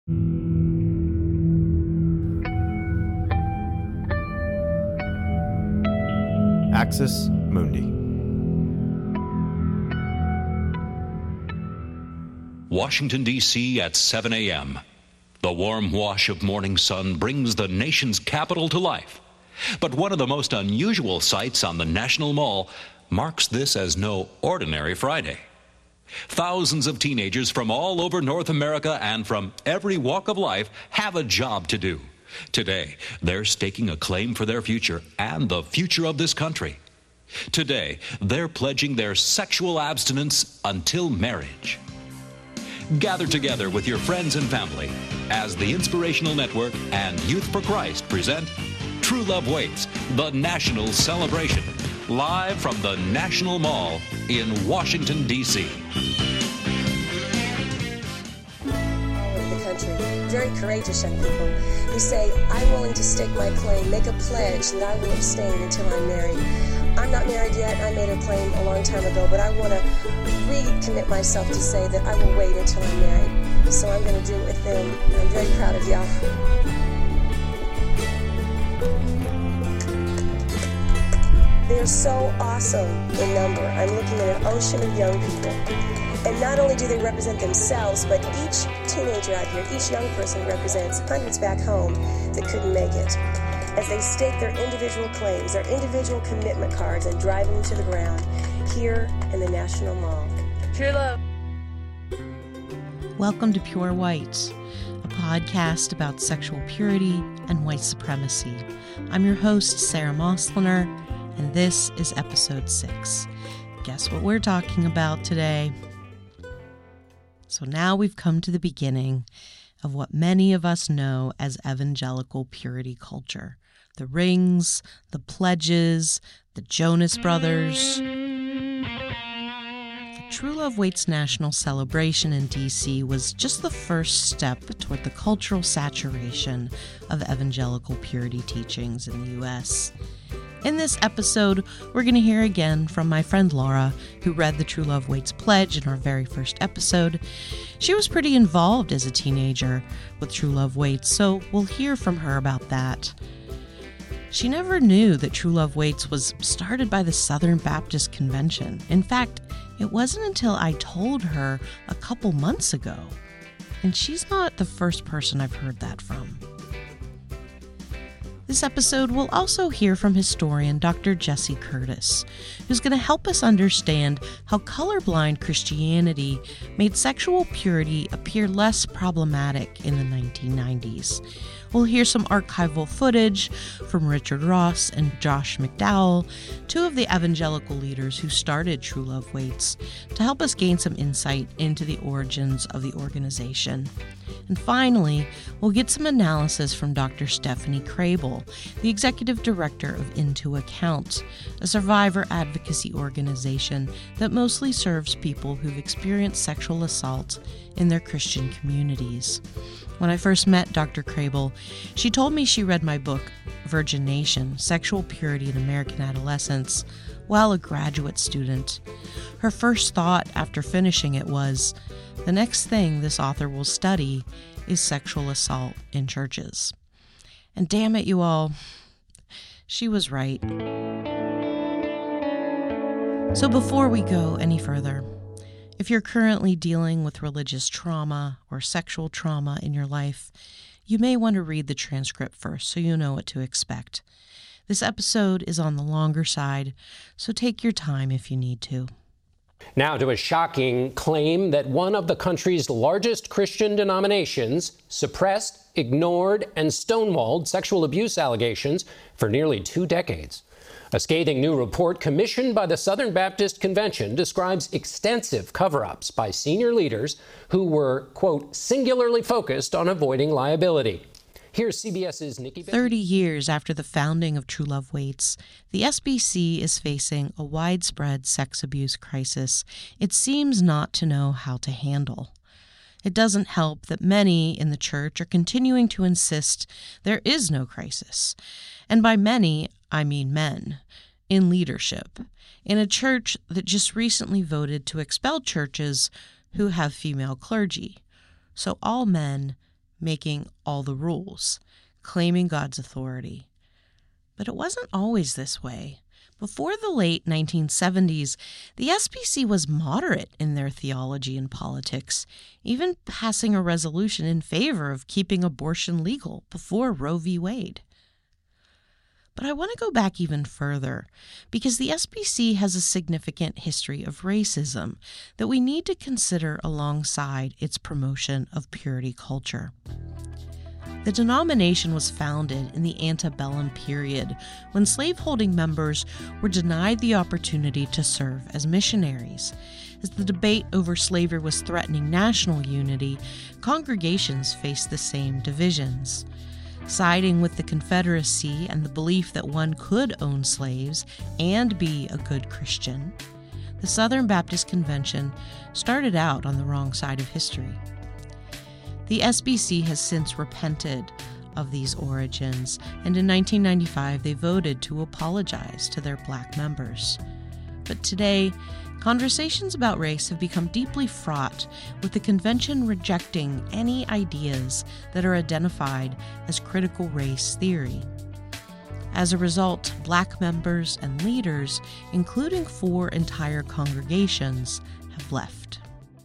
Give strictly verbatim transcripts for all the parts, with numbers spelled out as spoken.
Axis Mundi. Washington, D C at seven a.m. The warm wash of morning sun brings the nation's capital to life. But one of the most unusual sights on the National Mall marks this as no ordinary Friday. Thousands of teenagers from all over North America and from every walk of life have a job to do. Today, they're staking a claim for their future and the future of this country. Today, they're pledging their sexual abstinence until marriage. Gather together with your friends and family as the Inspirational Network and Youth for Christ present True Love Waits, the National Celebration, live from the National Mall in Washington, D C Country. Very courageous young people who say, I'm willing to stake my claim, make a pledge that I will abstain until I'm married. I'm not married yet. I made a claim a long time ago, but I want to recommit myself to say that I will wait until I'm married. So I'm going to do it with them. I'm very proud of y'all. They're so awesome in number. I'm looking at an ocean of young people. And not only do they represent themselves, but each teenager out here, each young person represents hundreds back home that couldn't make it. As they stake their individual claims, their individual commitment cards, and drive them to the ground here in the National Mall. True love. Welcome to Pure White, a podcast about sexual purity and white supremacy. I'm your host, Sarah Mosliner, and this is episode six. Guess what we're talking about today? So now we've come to the beginning of what many of us know as evangelical purity culture. The rings, the pledges, the Jonas Brothers. The True Love Waits National Celebration in D C was just the first step toward the cultural saturation of evangelical purity teachings in the U S In this episode, we're going to hear again from my friend Laura, who read the True Love Waits Pledge in our very first episode. She was pretty involved as a teenager with True Love Waits, so we'll hear from her about that. She never knew that True Love Waits was started by the Southern Baptist Convention. In fact, it wasn't until I told her a couple months ago. And she's not the first person I've heard that from. This episode, we'll also hear from historian Doctor Jesse Curtis, who's going to help us understand how colorblind Christianity made sexual purity appear less problematic in the nineteen nineties. We'll hear some archival footage from Richard Ross and Josh McDowell, two of the evangelical leaders who started True Love Waits, to help us gain some insight into the origins of the organization. And finally, we'll get some analysis from Doctor Stephanie Crable, the executive director of Into Account, a survivor advocacy organization that mostly serves people who've experienced sexual assault in their Christian communities. When I first met Doctor Crable, she told me she read my book, Virgin Nation, Sexual Purity in American Adolescence, while a graduate student. Her first thought after finishing it was, the next thing this author will study is sexual assault in churches. And damn it, you all, she was right. So before we go any further, if you're currently dealing with religious trauma or sexual trauma in your life, you may want to read the transcript first so you know what to expect. This episode is on the longer side, so take your time if you need to. Now to a shocking claim that one of the country's largest Christian denominations suppressed, ignored, and stonewalled sexual abuse allegations for nearly two decades. A scathing new report commissioned by the Southern Baptist Convention describes extensive cover-ups by senior leaders who were, quote, singularly focused on avoiding liability. Here's CBS's Nikki Bennett. Thirty years after the founding of True Love Waits, the S B C is facing a widespread sex abuse crisis it seems not to know how to handle. It doesn't help that many in the church are continuing to insist there is no crisis. And by many, I mean men, in leadership, in a church that just recently voted to expel churches who have female clergy. So all men, making all the rules, claiming God's authority. But it wasn't always this way. Before the late nineteen seventies, the S B C was moderate in their theology and politics, even passing a resolution in favor of keeping abortion legal before Roe v. Wade. But I want to go back even further, because the S B C has a significant history of racism that we need to consider alongside its promotion of purity culture. The denomination was founded in the antebellum period, when slaveholding members were denied the opportunity to serve as missionaries. As the debate over slavery was threatening national unity, congregations faced the same divisions. Siding with the Confederacy and the belief that one could own slaves and be a good Christian, the Southern Baptist Convention started out on the wrong side of history. The S B C has since repented of these origins, and in nineteen ninety-five they voted to apologize to their black members. But today, conversations about race have become deeply fraught, with the convention rejecting any ideas that are identified as critical race theory. As a result, black members and leaders, including four entire congregations, have left.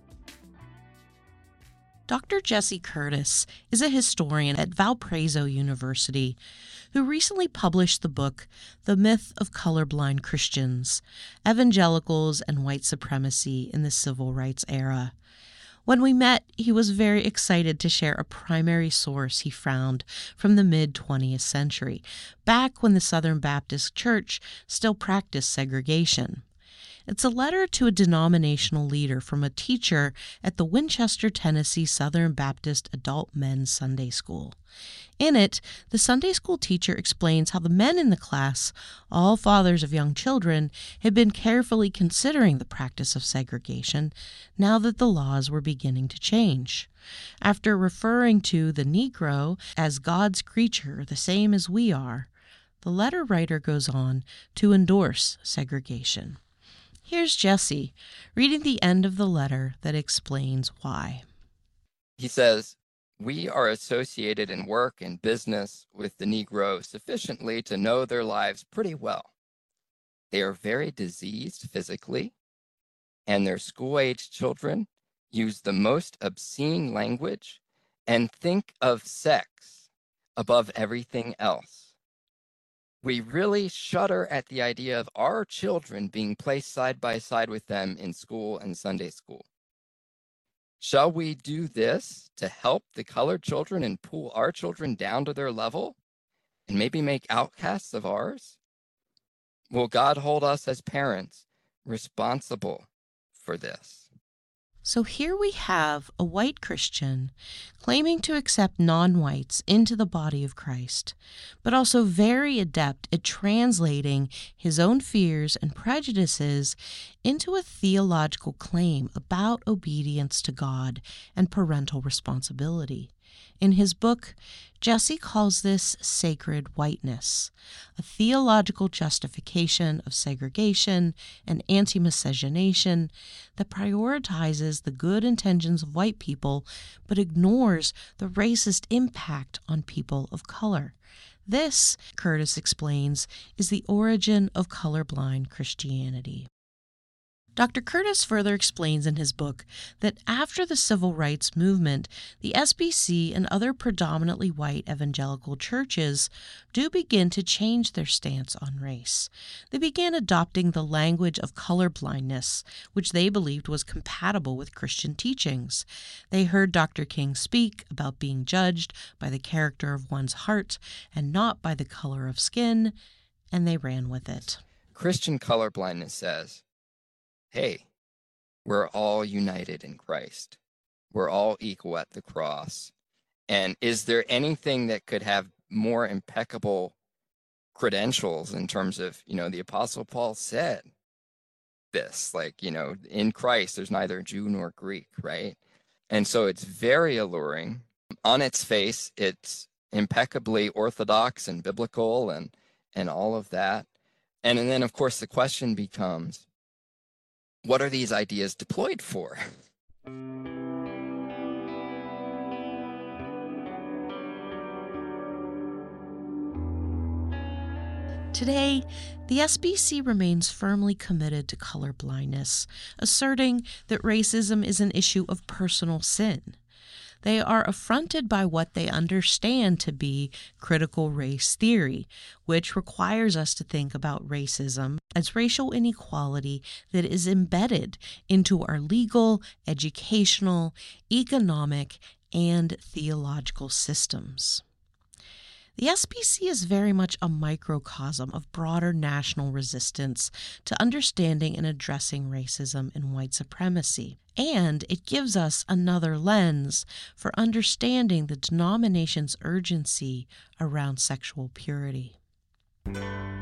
Doctor Jesse Curtis is a historian at Valparaiso University who recently published the book The Myth of Colorblind Christians: Evangelicals and White Supremacy in the Civil Rights Era. When we met, he was very excited to share a primary source he found from the mid-twentieth century, back when the Southern Baptist Church still practiced segregation. It's a letter to a denominational leader from a teacher at the Winchester, Tennessee Southern Baptist Adult Men's Sunday School. In it, the Sunday school teacher explains how the men in the class, all fathers of young children, had been carefully considering the practice of segregation now that the laws were beginning to change. After referring to the Negro as God's creature, the same as we are, the letter writer goes on to endorse segregation. Here's Jesse reading the end of the letter that explains why. He says, "We are associated in work and business with the Negro sufficiently to know their lives pretty well. They are very diseased physically, and their school-age children use the most obscene language and think of sex above everything else. We really shudder at the idea of our children being placed side by side with them in school and Sunday school. Shall we do this to help the colored children and pull our children down to their level and maybe make outcasts of ours? Will God hold us as parents responsible for this?" So here we have a white Christian claiming to accept non-whites into the body of Christ, but also very adept at translating his own fears and prejudices into a theological claim about obedience to God and parental responsibility. In his book, Jesse calls this sacred whiteness, a theological justification of segregation and anti-miscegenation that prioritizes the good intentions of white people but ignores the racist impact on people of color. This, Curtis explains, is the origin of colorblind Christianity. Doctor Curtis further explains in his book that after the civil rights movement, the S B C and other predominantly white evangelical churches do begin to change their stance on race. They began adopting the language of colorblindness, which they believed was compatible with Christian teachings. They heard Doctor King speak about being judged by the character of one's heart and not by the color of skin, and they ran with it. Christian colorblindness says, hey, we're all united in Christ. We're all equal at the cross. And is there anything that could have more impeccable credentials in terms of, you know, the Apostle Paul said this, like, you know, in Christ, there's neither Jew nor Greek, right? And so it's very alluring. On its face, it's impeccably orthodox and biblical and, and all of that. And, and then, of course, the question becomes, what are these ideas deployed for? Today, the S B C remains firmly committed to colorblindness, asserting that racism is an issue of personal sin. They are affronted by what they understand to be critical race theory, which requires us to think about racism as racial inequality that is embedded into our legal, educational, economic, and theological systems. The S B C is very much a microcosm of broader national resistance to understanding and addressing racism and white supremacy, and it gives us another lens for understanding the denomination's urgency around sexual purity. In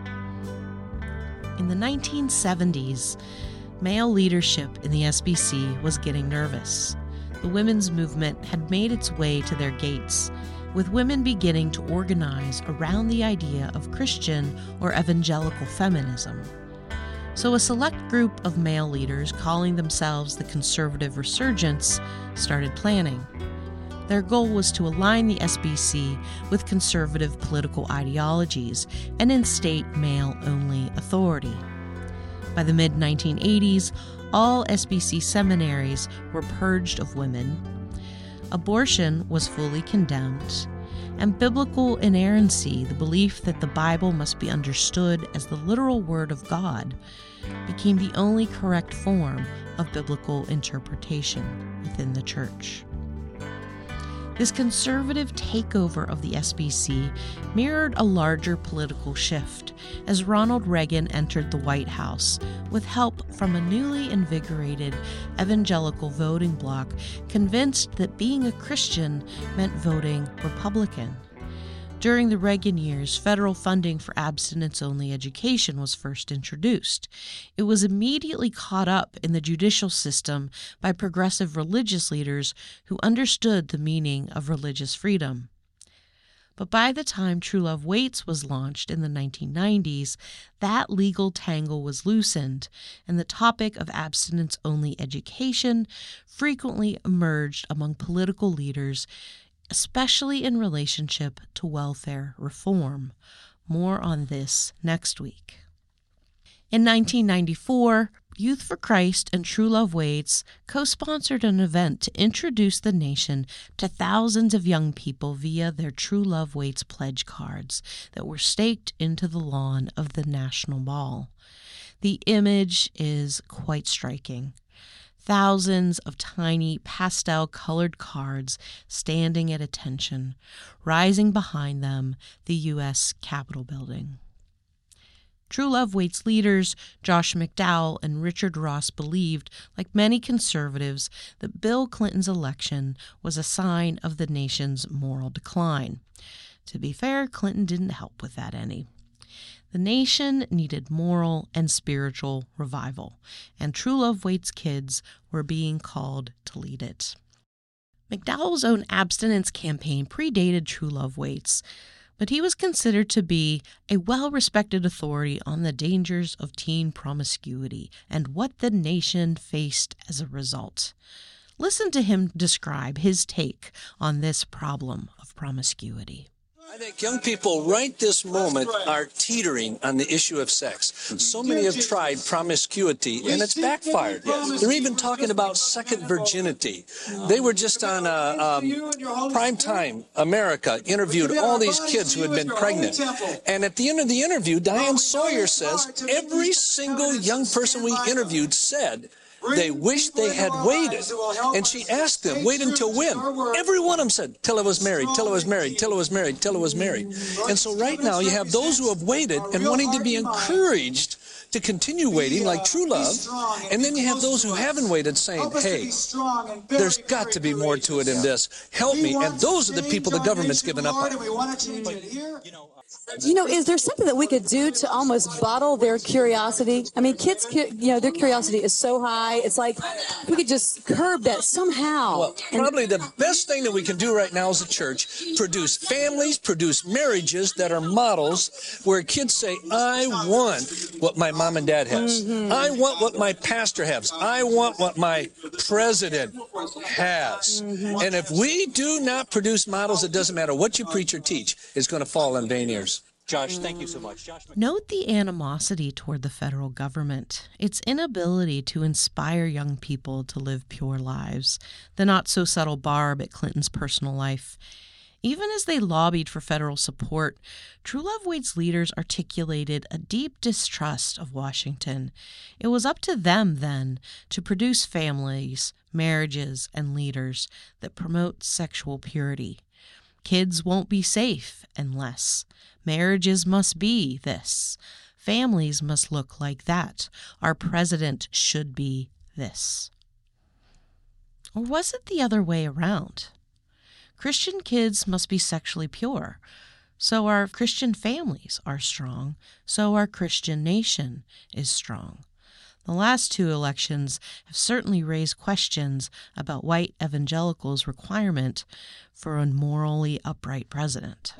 the nineteen seventies, male leadership in the S B C was getting nervous. The women's movement had made its way to their gates, with women beginning to organize around the idea of Christian or evangelical feminism. So a select group of male leaders, calling themselves the Conservative Resurgence, started planning. Their goal was to align the S B C with conservative political ideologies and instate male-only authority. By the mid nineteen eighties, all S B C seminaries were purged of women. Abortion was fully condemned, and biblical inerrancy, the belief that the Bible must be understood as the literal word of God, became the only correct form of biblical interpretation within the church. This conservative takeover of the S B C mirrored a larger political shift as Ronald Reagan entered the White House with help from a newly invigorated evangelical voting bloc convinced that being a Christian meant voting Republican. During the Reagan years, federal funding for abstinence-only education was first introduced. It was immediately caught up in the judicial system by progressive religious leaders who understood the meaning of religious freedom. But by the time True Love Waits was launched in the nineteen nineties, that legal tangle was loosened, and the topic of abstinence-only education frequently emerged among political leaders, especially in relationship to welfare reform. More on this next week. In nineteen ninety-four, Youth for Christ and True Love Waits co-sponsored an event to introduce the nation to thousands of young people via their True Love Waits pledge cards that were staked into the lawn of the National Mall. The image is quite striking. Thousands of tiny pastel-colored cards standing at attention, rising behind them the U S Capitol building. True Love Waits leaders Josh McDowell and Richard Ross believed, like many conservatives, that Bill Clinton's election was a sign of the nation's moral decline. To be fair, Clinton didn't help with that any. The nation needed moral and spiritual revival, and True Love Waits kids were being called to lead it. McDowell's own abstinence campaign predated True Love Waits, but he was considered to be a well-respected authority on the dangers of teen promiscuity and what the nation faced as a result. Listen to him describe his take on this problem of promiscuity. I think young people right this moment are teetering on the issue of sex. So many have tried promiscuity, and it's backfired. They're even talking about second virginity. They were just on a, um, Prime Time America, interviewed all these kids who had been pregnant. And at the end of the interview, Diane Sawyer says every single young person we interviewed said they wished they had waited. And she asked them, wait until when? Every one of them said, till I was married, till I was married, till I was married, till I was married. And so right now you have those who have waited and wanting to be encouraged to continue waiting like True Love. And then you have those who haven't waited saying, hey, there's got to be more to it in this. Help me. And those are the people the government's given up on. You know, is there something that we could do to almost bottle their curiosity? I mean, kids, you know, their curiosity is so high. It's like we could just curb that somehow. Well, probably the best thing that we can do right now as a church, produce families, produce marriages that are models where kids say, I want what my mom and dad has. Mm-hmm. I want what my pastor has. I want what my president has. Mm-hmm. And if we do not produce models, it doesn't matter what you preach or teach, it's going to fall on vain ears. Josh, thank you so much. Josh. Note the animosity toward the federal government, its inability to inspire young people to live pure lives, the not-so-subtle barb at Clinton's personal life. Even as they lobbied for federal support, True Love Waits leaders articulated a deep distrust of Washington. It was up to them, then, to produce families, marriages, and leaders that promote sexual purity. Kids won't be safe unless. Marriages must be this. Families must look like that. Our president should be this. Or was it the other way around? Christian kids must be sexually pure. So our Christian families are strong. So our Christian nation is strong. The last two elections have certainly raised questions about white evangelicals' requirement for a morally upright president.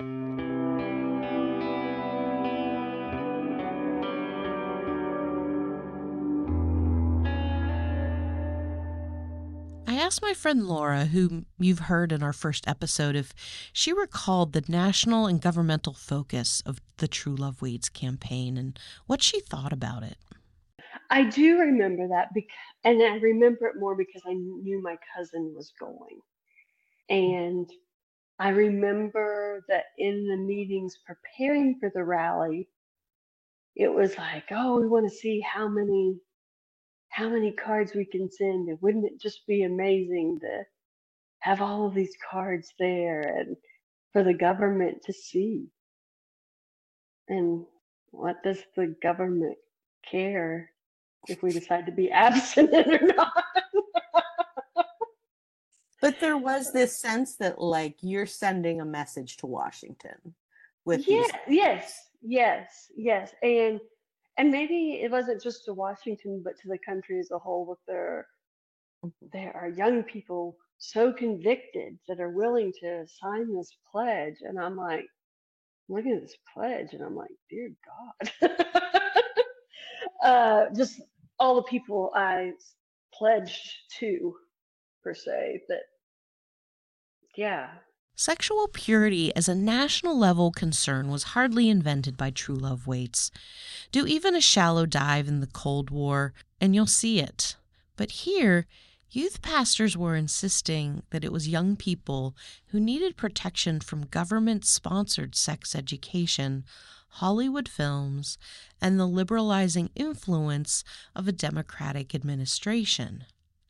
I asked my friend Laura, whom you've heard in our first episode, if she recalled the national and governmental focus of the True Love Waits campaign and what she thought about it. I do remember that, because, and I remember it more because I knew my cousin was going. And I remember that in the meetings preparing for the rally, it was like, oh, we want to see how many how many cards we can send. And wouldn't it just be amazing to have all of these cards there and for the government to see? And what does the government care if we decide to be abstinent or not? But there was this sense that, like, you're sending a message to Washington with yeah, these. yes, yes, yes. And and maybe it wasn't just to Washington, but to the country as a whole. With their, there are young people so convicted that are willing to sign this pledge, and I'm like, looking at this pledge, and I'm like, dear God. uh, just all the people I pledged to, per se, that, yeah. Sexual purity as a national level concern was hardly invented by True Love Waits. Do even a shallow dive in the Cold War, and you'll see it. But here, youth pastors were insisting that it was young people who needed protection from government-sponsored sex education, Hollywood films, and the liberalizing influence of a Democratic administration.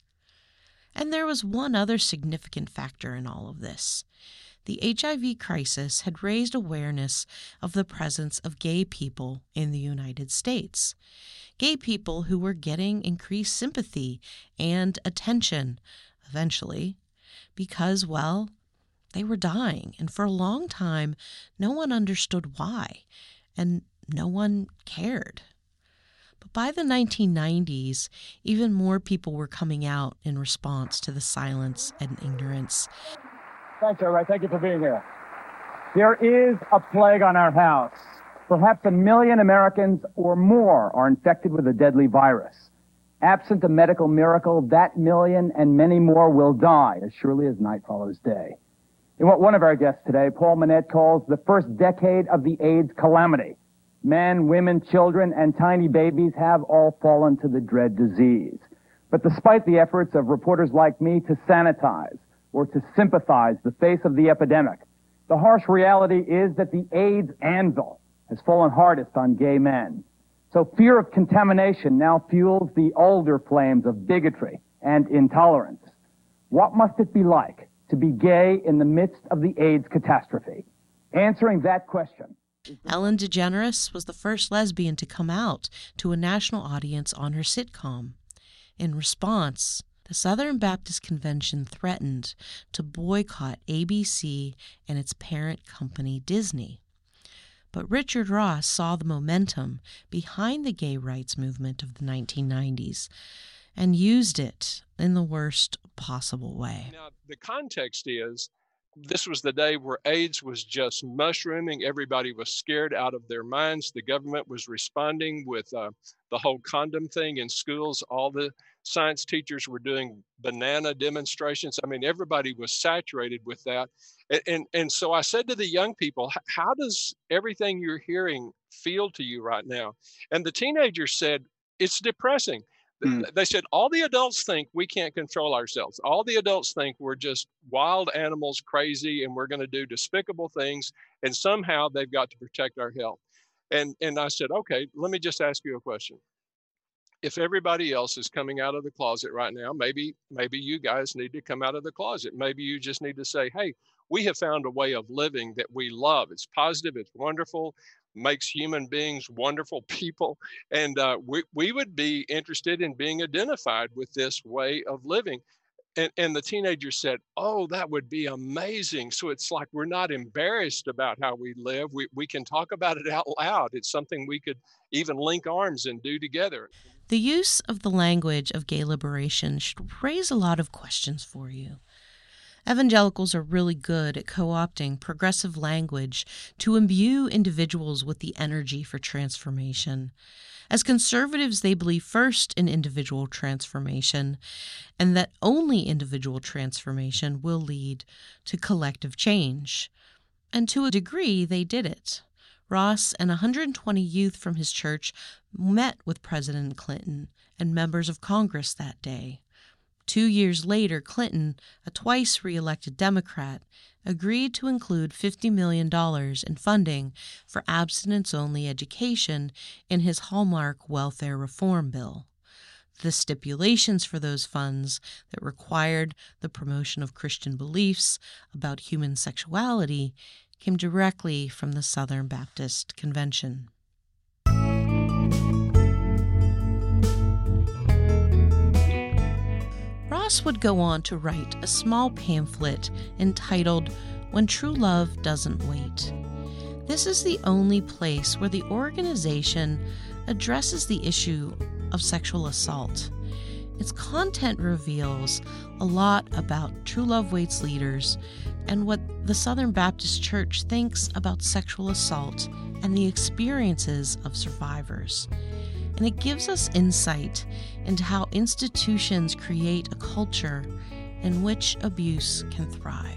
And there was one other significant factor in all of this. The H I V crisis had raised awareness of the presence of gay people in the United States. Gay people who were getting increased sympathy and attention, eventually, because, well, they were dying. And for a long time, no one understood why, and no one cared. But by the nineteen nineties, even more people were coming out in response to the silence and ignorance. Thanks, everybody. Thank you for being here. There is a plague on our house. Perhaps a million Americans or more are infected with a deadly virus. Absent a medical miracle, that million and many more will die as surely as night follows day. In what one of our guests today, Paul Manette, calls the first decade of the AIDS calamity. Men, women, children, and tiny babies have all fallen to the dread disease. But despite the efforts of reporters like me to sanitize or to sympathize the face of the epidemic, the harsh reality is that the AIDS anvil has fallen hardest on gay men. So fear of contamination now fuels the older flames of bigotry and intolerance. What must it be like to be gay in the midst of the AIDS catastrophe? Answering that question. Ellen DeGeneres was the first lesbian to come out to a national audience on her sitcom. In response, the Southern Baptist Convention threatened to boycott A B C and its parent company, Disney. But Richard Ross saw the momentum behind the gay rights movement of the nineteen nineties and used it in the worst possible way. Now, the context is this was the day where AIDS was just mushrooming. Everybody was scared out of their minds. The government was responding with uh, the whole condom thing in schools. All the science teachers were doing banana demonstrations. I mean, everybody was saturated with that. And, and, and so I said to the young people, how does everything you're hearing feel to you right now? And the teenagers said, it's depressing. Mm. They said, all the adults think we can't control ourselves. All the adults think we're just wild animals, crazy, and we're going to do despicable things. And somehow they've got to protect our health. And, and I said, okay, let me just ask you a question. If everybody else is coming out of the closet right now, maybe, maybe you guys need to come out of the closet. Maybe you just need to say, hey, we have found a way of living that we love. It's positive, it's wonderful, makes human beings wonderful people. And uh, we, we would be interested in being identified with this way of living. And, and the teenager said, oh, that would be amazing. So it's like we're not embarrassed about how we live. We, we can talk about it out loud. It's something we could even link arms and do together. The use of the language of gay liberation should raise a lot of questions for you. Evangelicals are really good at co-opting progressive language to imbue individuals with the energy for transformation. As conservatives, they believe first in individual transformation, and that only individual transformation will lead to collective change. And to a degree, they did it. Ross and one hundred twenty youth from his church met with President Clinton and members of Congress that day. Two years later, Clinton, a twice re-elected Democrat, agreed to include fifty million dollars in funding for abstinence-only education in his hallmark welfare reform bill. The stipulations for those funds that required the promotion of Christian beliefs about human sexuality came directly from the Southern Baptist Convention. Ross would go on to write a small pamphlet entitled When True Love Doesn't Wait. This is the only place where the organization addresses the issue of sexual assault. Its content reveals a lot about True Love Wait's leaders and what the Southern Baptist Church thinks about sexual assault and the experiences of survivors. And it gives us insight into how institutions create a culture in which abuse can thrive.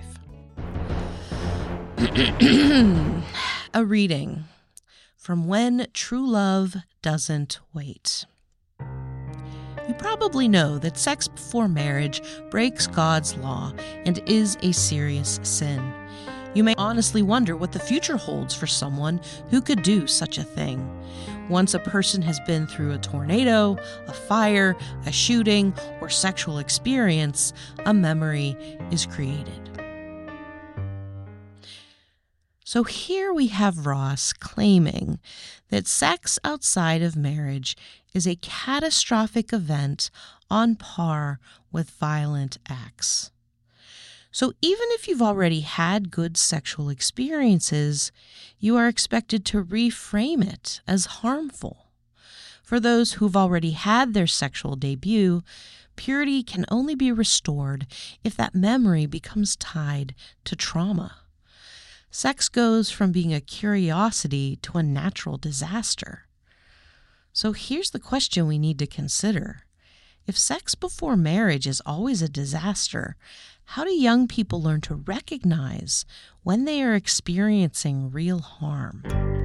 A reading from When True Love Doesn't Wait. You probably know that sex before marriage breaks God's law and is a serious sin. You may honestly wonder what the future holds for someone who could do such a thing. Once a person has been through a tornado, a fire, a shooting, or sexual experience, a memory is created. So here we have Ross claiming that sex outside of marriage is a catastrophic event on par with violent acts. So even if you've already had good sexual experiences, you are expected to reframe it as harmful. For those who've already had their sexual debut, purity can only be restored if that memory becomes tied to trauma. Sex goes from being a curiosity to a natural disaster. So here's the question we need to consider. If sex before marriage is always a disaster, how do young people learn to recognize when they are experiencing real harm?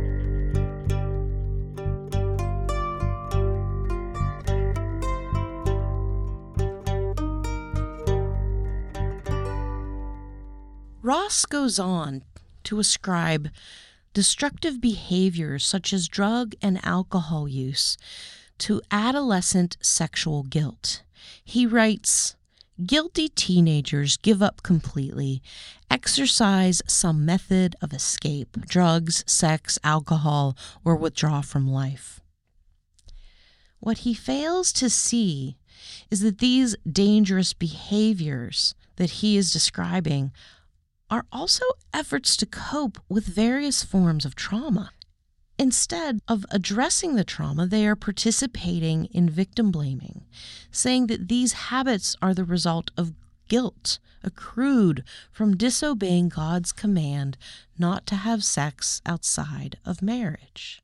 Ross goes on to ascribe destructive behaviors such as drug and alcohol use to adolescent sexual guilt. He writes, guilty teenagers give up completely, exercise some method of escape, drugs, sex, alcohol, or withdraw from life. What he fails to see is that these dangerous behaviors that he is describing are also efforts to cope with various forms of trauma. Instead of addressing the trauma, they are participating in victim blaming, saying that these habits are the result of guilt accrued from disobeying God's command not to have sex outside of marriage.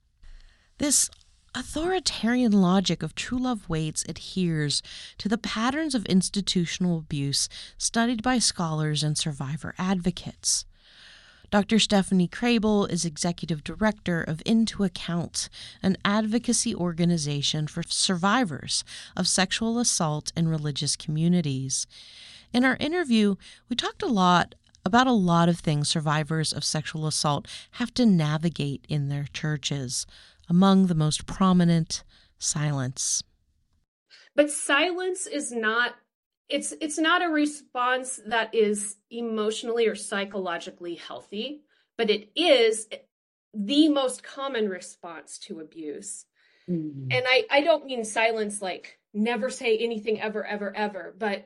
This authoritarian logic of True Love Waits adheres to the patterns of institutional abuse studied by scholars and survivor advocates. Doctor Stephanie Kraybill is executive director of Into Account, an advocacy organization for survivors of sexual assault in religious communities. In our interview, we talked a lot about a lot of things survivors of sexual assault have to navigate in their churches. Among the most prominent, silence. But silence is not, it's it's not a response that is emotionally or psychologically healthy, but it is the most common response to abuse. Mm-hmm. And I, I don't mean silence like never say anything ever, ever, ever, but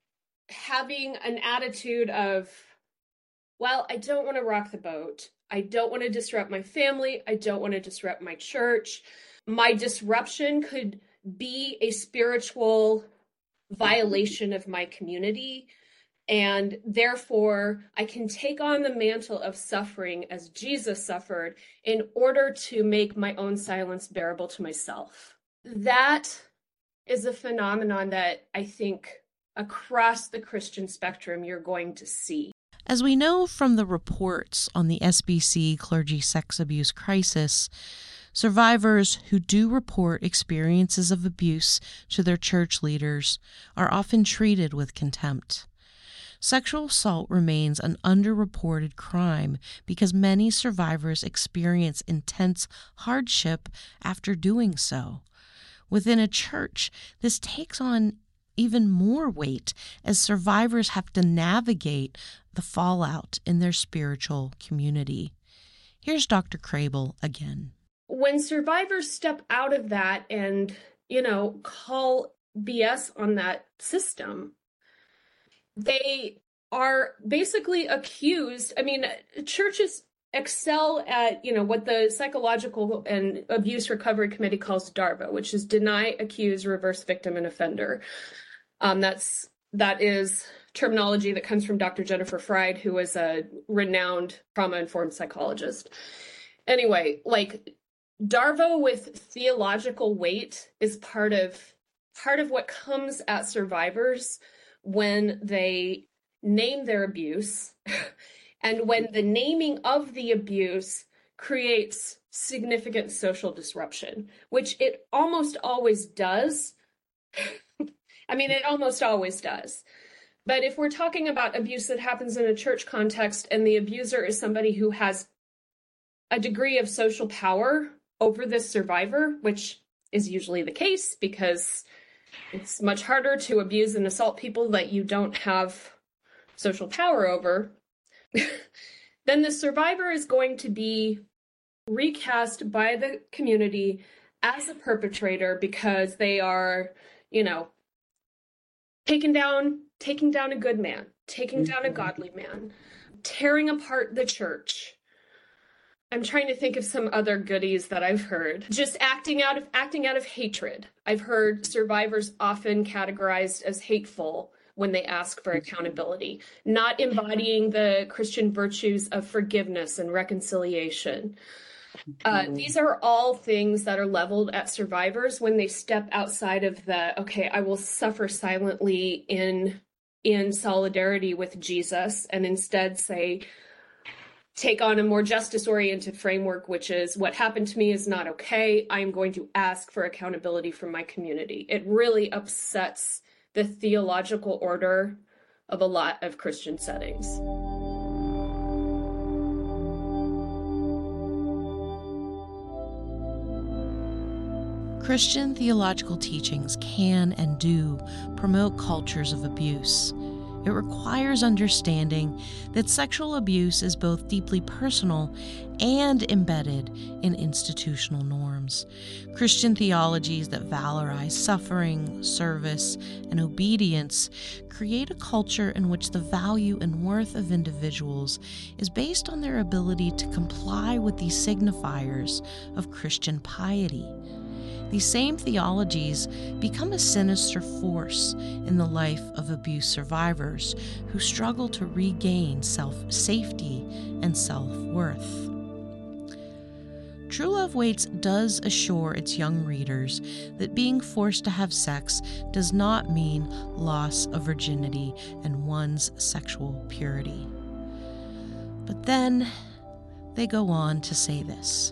having an attitude of, well, I don't want to rock the boat. I don't want to disrupt my family. I don't want to disrupt my church. My disruption could be a spiritual violation of my community. And therefore, I can take on the mantle of suffering as Jesus suffered in order to make my own silence bearable to myself. That is a phenomenon that I think across the Christian spectrum you're going to see. As we know from the reports on the S B C clergy sex abuse crisis, survivors who do report experiences of abuse to their church leaders are often treated with contempt. Sexual assault remains an underreported crime because many survivors experience intense hardship after doing so. Within a church, this takes on even more weight as survivors have to navigate the fallout in their spiritual community. Here's Doctor Kraybill again. When survivors step out of that and, you know, call B S on that system, they are basically accused. I mean, churches excel at, you know, what the Psychological and Abuse Recovery Committee calls DARVO, which is deny, accuse, reverse victim, and offender. Um, that's that is terminology that comes from Doctor Jennifer Fried, who is a renowned trauma-informed psychologist. Anyway, like DARVO with theological weight is part of part of what comes at survivors when they name their abuse and when the naming of the abuse creates significant social disruption, which it almost always does. I mean, it almost always does. But if we're talking about abuse that happens in a church context and the abuser is somebody who has a degree of social power over this survivor, which is usually the case because it's much harder to abuse and assault people that you don't have social power over, then the survivor is going to be recast by the community as a perpetrator because they are, you know, taking down, taking down a good man, taking down a godly man, tearing apart the church. I'm trying to think of some other goodies that I've heard. Just acting out of acting out of hatred. I've heard survivors often categorized as hateful when they ask for accountability, not embodying the Christian virtues of forgiveness and reconciliation. Uh, these are all things that are leveled at survivors when they step outside of the, okay, I will suffer silently in in solidarity with Jesus, and instead say, take on a more justice-oriented framework, which is what happened to me is not okay. I am going to ask for accountability from my community. It really upsets the theological order of a lot of Christian settings. Christian theological teachings can and do promote cultures of abuse. It requires understanding that sexual abuse is both deeply personal and embedded in institutional norms. Christian theologies that valorize suffering, service, and obedience create a culture in which the value and worth of individuals is based on their ability to comply with these signifiers of Christian piety. These same theologies become a sinister force in the life of abuse survivors who struggle to regain self-safety and self-worth. True Love Waits does assure its young readers that being forced to have sex does not mean loss of virginity and one's sexual purity. But then they go on to say this.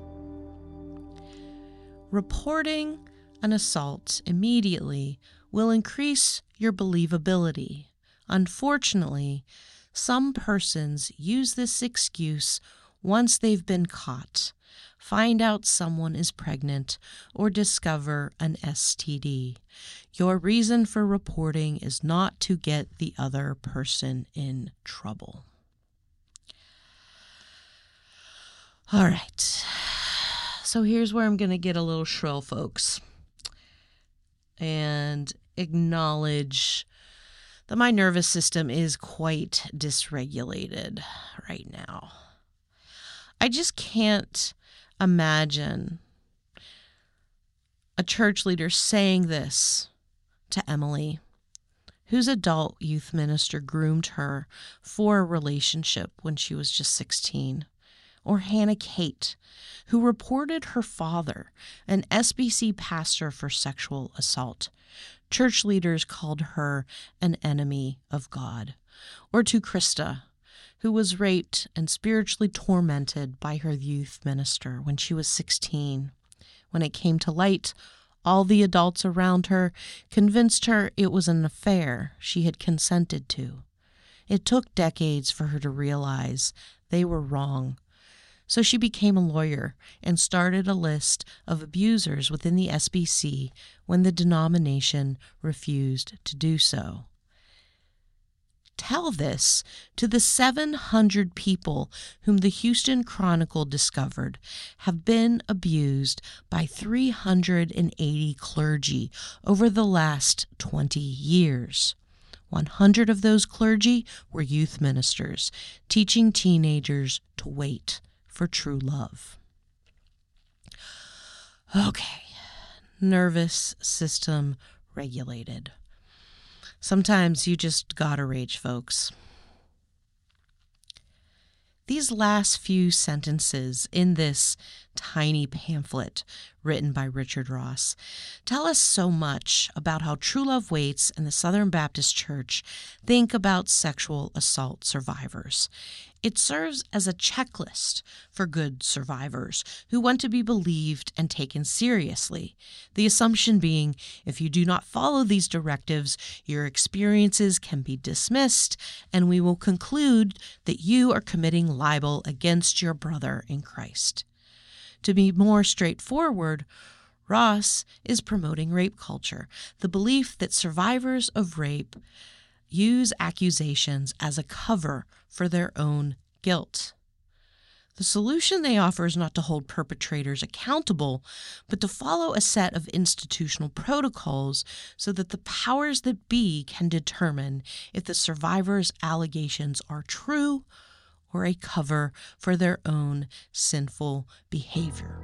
Reporting an assault immediately will increase your believability. Unfortunately, some persons use this excuse once they've been caught, find out someone is pregnant, or discover an S T D. Your reason for reporting is not to get the other person in trouble. All right. So here's where I'm going to get a little shrill, folks, and acknowledge that my nervous system is quite dysregulated right now. I just can't imagine a church leader saying this to Emily, whose adult youth minister groomed her for a relationship when she was just sixteen. Or Hannah Kate, who reported her father, an S B C pastor, for sexual assault. Church leaders called her an enemy of God. Or to Krista, who was raped and spiritually tormented by her youth minister when she was sixteen. When it came to light, all the adults around her convinced her it was an affair she had consented to. It took decades for her to realize they were wrong. So she became a lawyer and started a list of abusers within the S B C when the denomination refused to do so. Tell this to the seven hundred people whom the Houston Chronicle discovered have been abused by three hundred eighty clergy over the last twenty years. one hundred of those clergy were youth ministers, teaching teenagers to wait for true love. Okay, nervous system regulated. Sometimes you just gotta rage, folks. These last few sentences in this tiny pamphlet written by Richard Ross tell us so much about how True Love Waits and the Southern Baptist Church think about sexual assault survivors. It serves as a checklist for good survivors who want to be believed and taken seriously. The assumption being, if you do not follow these directives, your experiences can be dismissed, and we will conclude that you are committing libel against your brother in Christ. To be more straightforward, Ross is promoting rape culture, the belief that survivors of rape use accusations as a cover for their own guilt. The solution they offer is not to hold perpetrators accountable, but to follow a set of institutional protocols so that the powers that be can determine if the survivor's allegations are true or a cover for their own sinful behavior.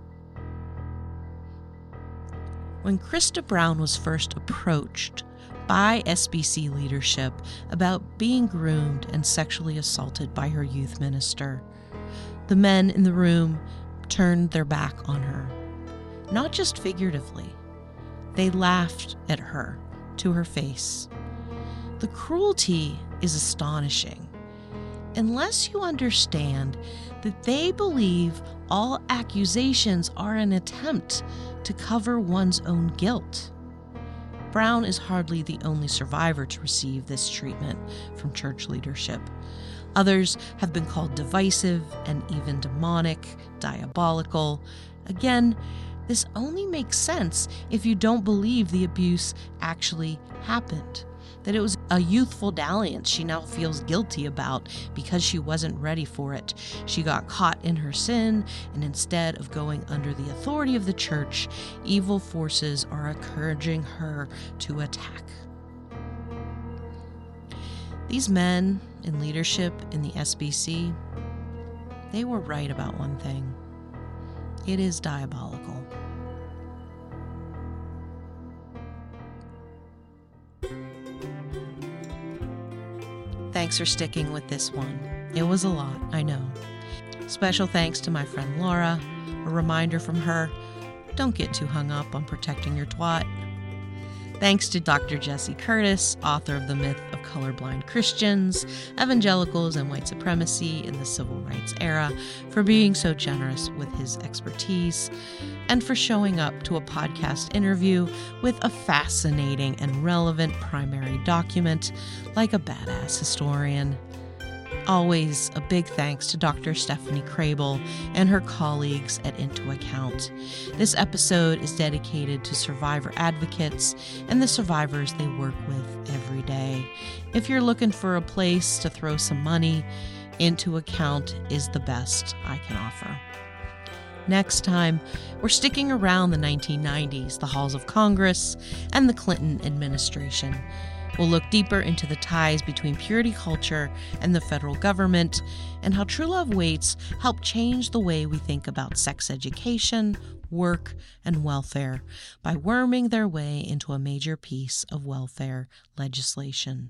When Krista Brown was first approached by S B C leadership about being groomed and sexually assaulted by her youth minister, the men in the room turned their back on her. Not just figuratively. They laughed at her to her face. The cruelty is astonishing. Unless you understand that they believe all accusations are an attempt to cover one's own guilt. Brown is hardly the only survivor to receive this treatment from church leadership. Others have been called divisive and even demonic, diabolical. Again, this only makes sense if you don't believe the abuse actually happened, that it was a youthful dalliance she now feels guilty about because she wasn't ready for it. She got caught in her sin, and instead of going under the authority of the church, evil forces are encouraging her to attack. These men in leadership in the S B C, they were right about one thing. It is diabolical. Thanks for sticking with this one. It was a lot, I know. Special thanks to my friend Laura. A reminder from her, don't get too hung up on protecting your twat. Thanks to Doctor Jesse Curtis, author of The Myth of Colorblind Christians, Evangelicals and White Supremacy in the Civil Rights Era, for being so generous with his expertise, and for showing up to a podcast interview with a fascinating and relevant primary document like a badass historian. Always a big thanks to Doctor Stephanie Crable and her colleagues at Into Account. This episode is dedicated to survivor advocates and the survivors they work with every day. If you're looking for a place to throw some money, Into Account is the best I can offer. Next time, we're sticking around the nineteen nineties, the halls of Congress, and the Clinton administration. We'll look deeper into the ties between purity culture and the federal government, and how True Love Waits help change the way we think about sex education, work, and welfare by worming their way into a major piece of welfare legislation.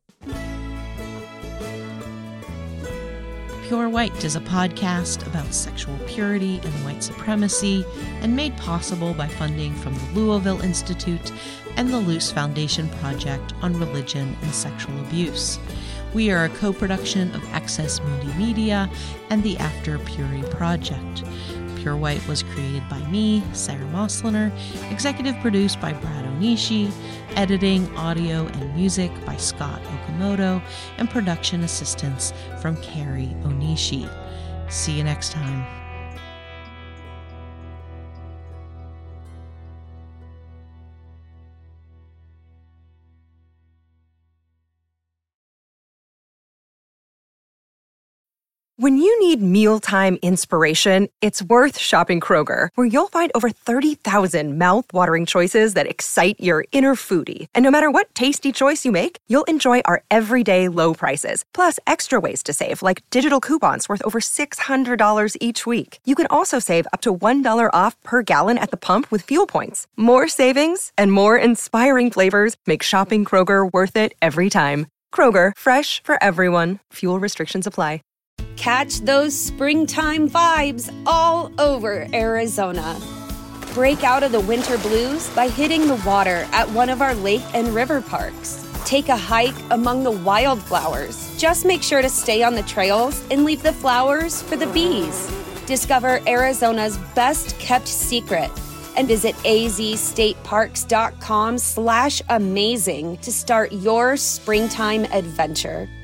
Pure White is a podcast about sexual purity and white supremacy, and made possible by funding from the Louisville Institute and the Luce Foundation Project on Religion and Sexual Abuse. We are a co-production of Access Mundi Media and the After Purity Project. Pure White was created by me, Sarah Mosliner, executive produced by Brad Onishi, editing, audio, and music by Scott Okamoto, and production assistance from Carrie Onishi. See you next time. When you need mealtime inspiration, it's worth shopping Kroger, where you'll find over thirty thousand mouth-watering choices that excite your inner foodie. And no matter what tasty choice you make, you'll enjoy our everyday low prices, plus extra ways to save, like digital coupons worth over six hundred dollars each week. You can also save up to one dollar off per gallon at the pump with fuel points. More savings and more inspiring flavors make shopping Kroger worth it every time. Kroger, fresh for everyone. Fuel restrictions apply. Catch those springtime vibes all over Arizona. Break out of the winter blues by hitting the water at one of our lake and river parks. Take a hike among the wildflowers. Just make sure to stay on the trails and leave the flowers for the bees. Discover Arizona's best kept secret and visit azstateparks.com slash amazing to start your springtime adventure.